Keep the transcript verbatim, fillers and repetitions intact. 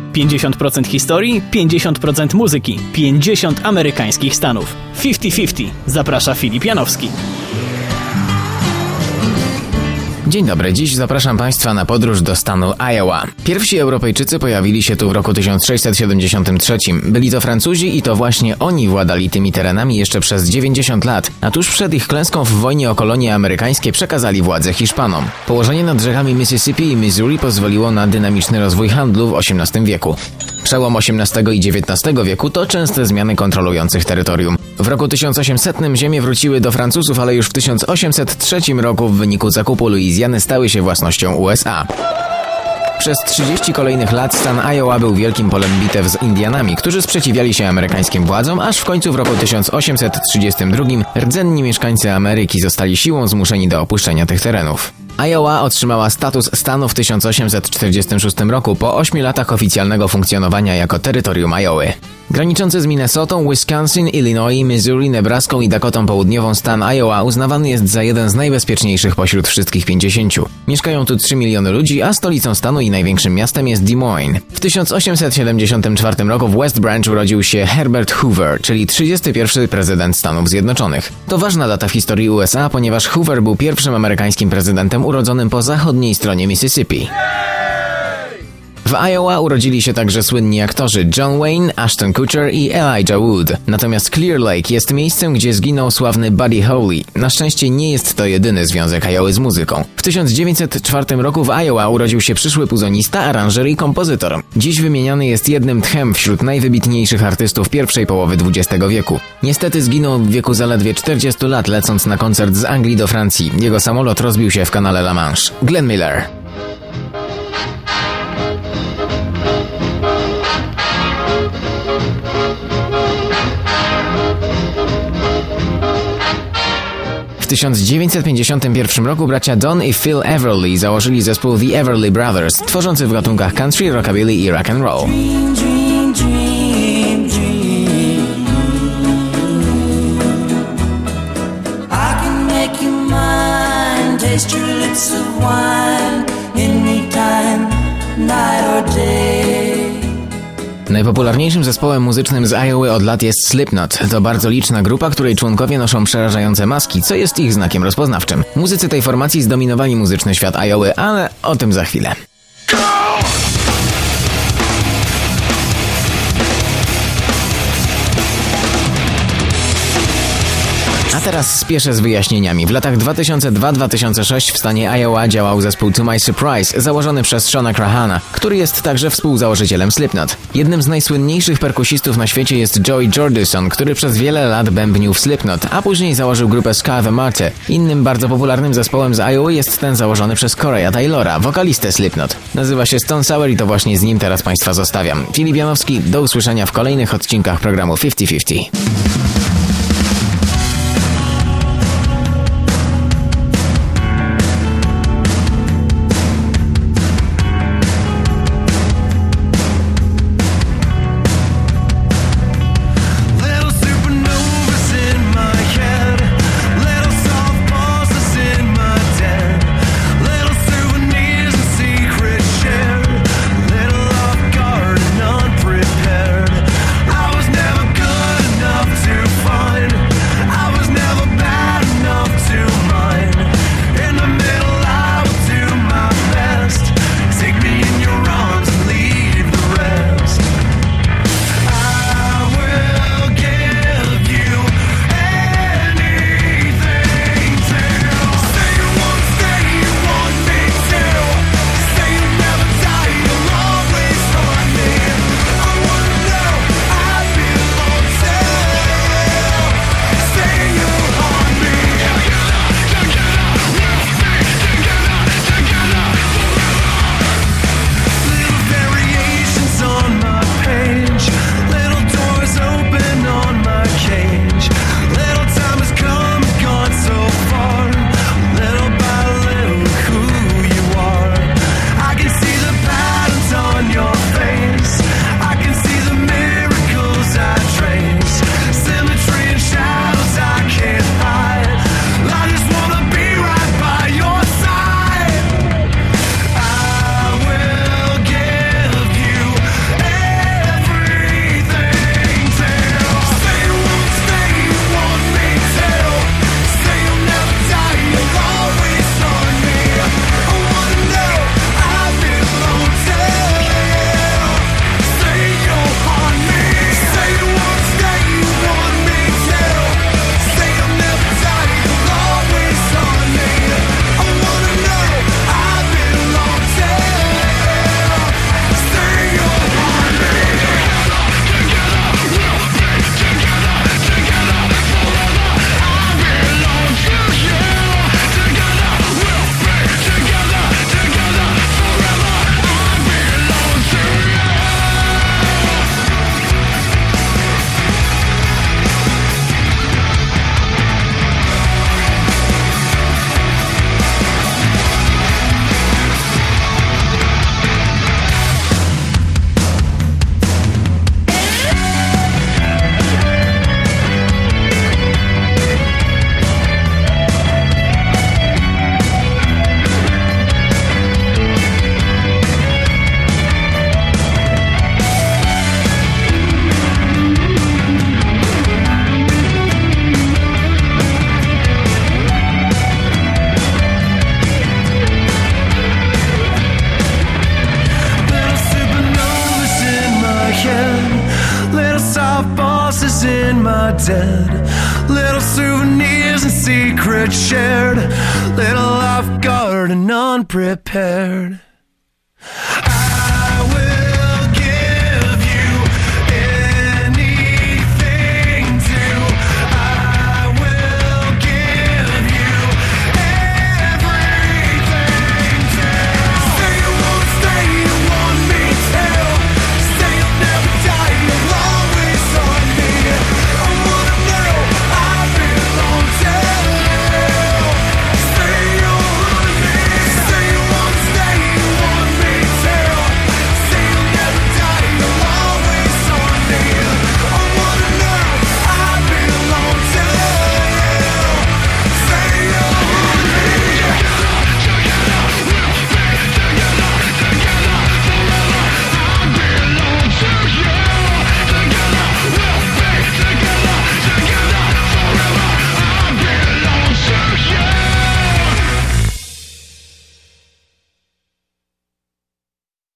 pięćdziesiąt procent historii, pięćdziesiąt procent muzyki, pięćdziesiąt amerykańskich stanów. pięćdziesiąt pięćdziesiąt. Zaprasza Filip Janowski. Dzień dobry, dziś zapraszam Państwa na podróż do stanu Iowa. Pierwsi Europejczycy pojawili się tu w roku tysiąc sześćset siedemdziesiątym trzecim. Byli to Francuzi i to właśnie oni władali tymi terenami jeszcze przez dziewięćdziesiąt lat, a tuż przed ich klęską w wojnie o kolonie amerykańskie przekazali władzę Hiszpanom. Położenie nad rzekami Mississippi i Missouri pozwoliło na dynamiczny rozwój handlu w osiemnastym wieku. Przełom osiemnastego i dziewiętnastego wieku to częste zmiany kontrolujących terytorium. W roku tysiąc osiemsetnym ziemie wróciły do Francuzów, ale już w tysiąc osiemset trzecim roku w wyniku zakupu Luizjany stały się własnością U S A. Przez trzydzieści kolejnych lat stan Iowa był wielkim polem bitew z Indianami, którzy sprzeciwiali się amerykańskim władzom, aż w końcu w roku tysiąc osiemset trzydziestym drugim rdzenni mieszkańcy Ameryki zostali siłą zmuszeni do opuszczenia tych terenów. Iowa otrzymała status stanu w tysiąc osiemset czterdziestym szóstym roku po ośmiu latach oficjalnego funkcjonowania jako terytorium Iowy. Graniczący z Minnesotą, Wisconsin, Illinois, Missouri, Nebraską i Dakotą Południową stan Iowa uznawany jest za jeden z najbezpieczniejszych pośród wszystkich pięćdziesięciu. Mieszkają tu trzy miliony ludzi, a stolicą stanu i największym miastem jest Des Moines. W tysiąc osiemset siedemdziesiątym czwartym roku w West Branch urodził się Herbert Hoover, czyli trzydziesty pierwszy prezydent Stanów Zjednoczonych. To ważna data w historii U S A, ponieważ Hoover był pierwszym amerykańskim prezydentem urodzonym po zachodniej stronie Mississippi. W Iowa urodzili się także słynni aktorzy John Wayne, Ashton Kutcher i Elijah Wood. Natomiast Clear Lake jest miejscem, gdzie zginął sławny Buddy Holly. Na szczęście nie jest to jedyny związek Iowy z muzyką. W tysiąc dziewięćset czwartym roku w Iowa urodził się przyszły puzonista, aranżer i kompozytor. Dziś wymieniany jest jednym tchem wśród najwybitniejszych artystów pierwszej połowy dwudziestego wieku. Niestety zginął w wieku zaledwie czterdziestu lat, lecąc na koncert z Anglii do Francji. Jego samolot rozbił się w kanale La Manche. Glenn Miller. W tysiąc dziewięćset pięćdziesiątym pierwszym roku bracia Don i Phil Everly założyli zespół The Everly Brothers, tworzący w gatunkach country, rockabilly i rock and roll. Dream, dream, dream, dream. I can make you mine, taste your lips of wine, anytime, night or day. Najpopularniejszym zespołem muzycznym z Iowy od lat jest Slipknot. To bardzo liczna grupa, której członkowie noszą przerażające maski, co jest ich znakiem rozpoznawczym. Muzycy tej formacji zdominowali muzyczny świat Iowy, ale o tym za chwilę. A teraz spieszę z wyjaśnieniami. W latach dwa tysiące drugi do dwa tysiące szóstego w stanie Iowa działał zespół To My Surprise, założony przez Shona Crahana, który jest także współzałożycielem Slipknot. Jednym z najsłynniejszych perkusistów na świecie jest Joey Jordison, który przez wiele lat bębnił w Slipknot, a później założył grupę Ska the Marte. Innym bardzo popularnym zespołem z Iowa jest ten założony przez Corey'a Taylora, wokalistę Slipknot. Nazywa się Stone Sour i to właśnie z nim teraz Państwa zostawiam. Filip Janowski, do usłyszenia w kolejnych odcinkach programu pięćdziesiąt pięćdziesiąt. To my dead. Little souvenirs and secrets shared. Little off guard and unprepared.